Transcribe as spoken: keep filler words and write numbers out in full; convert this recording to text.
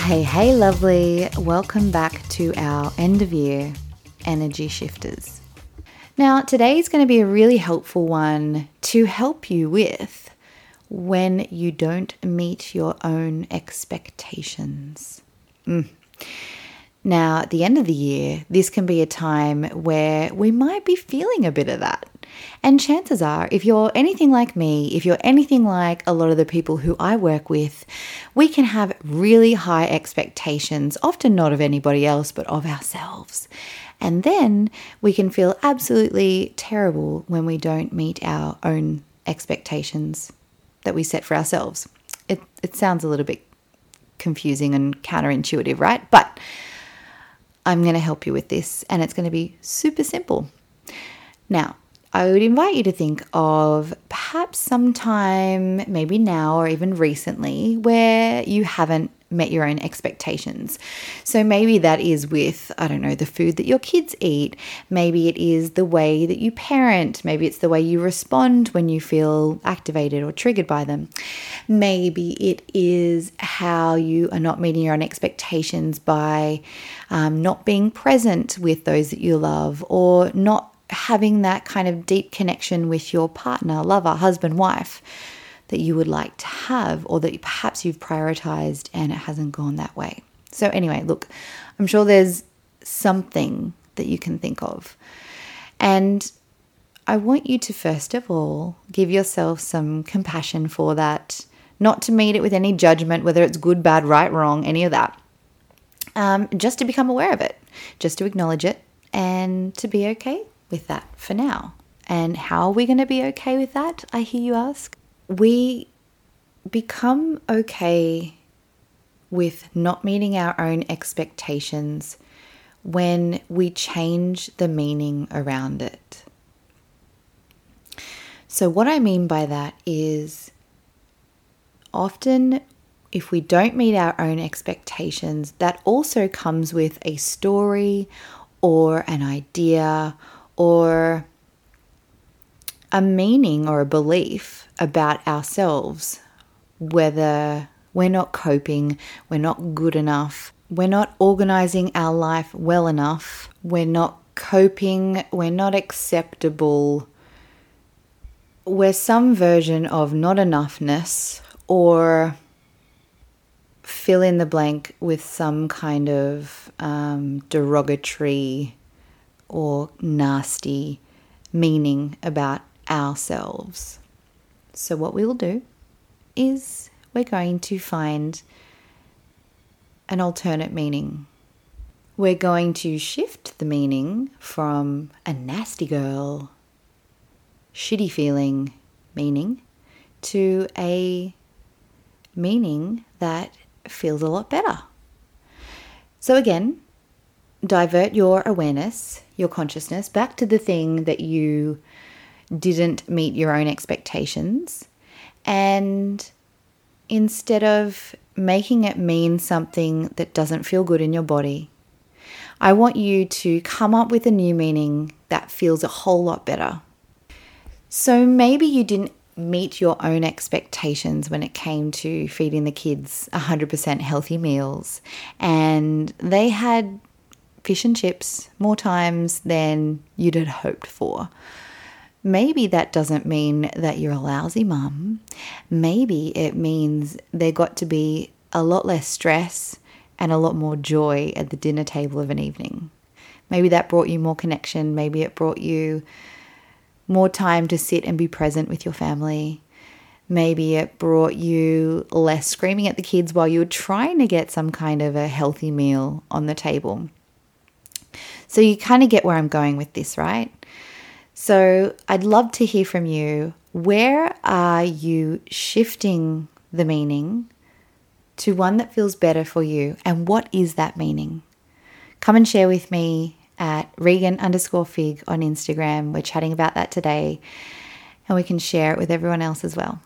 Hey, hey, lovely. Welcome back to our end of year energy shifters. Now, today is going to be a really helpful one to help you with when you don't meet your own expectations. Mm. Now, at the end of the year, this can be a time where we might be feeling a bit of that. And chances are, if you're anything like me, if you're anything like a lot of the people who I work with, we can have really high expectations, often not of anybody else, but of ourselves. And then we can feel absolutely terrible when we don't meet our own expectations that we set for ourselves. It, it sounds a little bit confusing and counterintuitive, right? But I'm going to help you with this, and it's going to be super simple. Now, I would invite you to think of perhaps sometime, maybe now or even recently, where you haven't met your own expectations. So maybe that is with, I don't know, the food that your kids eat. Maybe it is the way that you parent. Maybe it's the way you respond when you feel activated or triggered by them. Maybe it is how you are not meeting your own expectations by um, not being present with those that you love, or not having that kind of deep connection with your partner, lover, husband, wife that you would like to have, or that perhaps you've prioritized and it hasn't gone that way. So anyway, look, I'm sure there's something that you can think of. And I want you to, first of all, give yourself some compassion for that, not to meet it with any judgment, whether it's good, bad, right, wrong, any of that. Um, just to become aware of it, just to acknowledge it, and to be okay with that for now. And how are we going to be okay with that, I hear you ask? We become okay with not meeting our own expectations when we change the meaning around it. So what I mean by that is, often if we don't meet our own expectations, that also comes with a story or an idea or a meaning or a belief about ourselves, whether we're not coping, we're not good enough, we're not organizing our life well enough, we're not coping, we're not acceptable, we're some version of not enoughness, or fill in the blank with some kind of um, derogatory or nasty meaning about ourselves. So what we will do is we're going to find an alternate meaning. We're going to shift the meaning from a nasty girl, shitty feeling meaning to a meaning that feels a lot better. So again, divert your awareness, your consciousness, back to the thing that you didn't meet your own expectations, and instead of making it mean something that doesn't feel good in your body, I want you to come up with a new meaning that feels a whole lot better. So maybe you didn't meet your own expectations when it came to feeding the kids one hundred percent healthy meals, and they had fish and chips more times than you'd had hoped for. Maybe that doesn't mean that you're a lousy mum. Maybe it means there got to be a lot less stress and a lot more joy at the dinner table of an evening. Maybe that brought you more connection. Maybe it brought you more time to sit and be present with your family. Maybe it brought you less screaming at the kids while you were trying to get some kind of a healthy meal on the table. So you kind of get where I'm going with this, right? So I'd love to hear from you. Where are you shifting the meaning to one that feels better for you? And what is that meaning? Come and share with me at Regan underscore Fig on Instagram. We're chatting about that today, and we can share it with everyone else as well.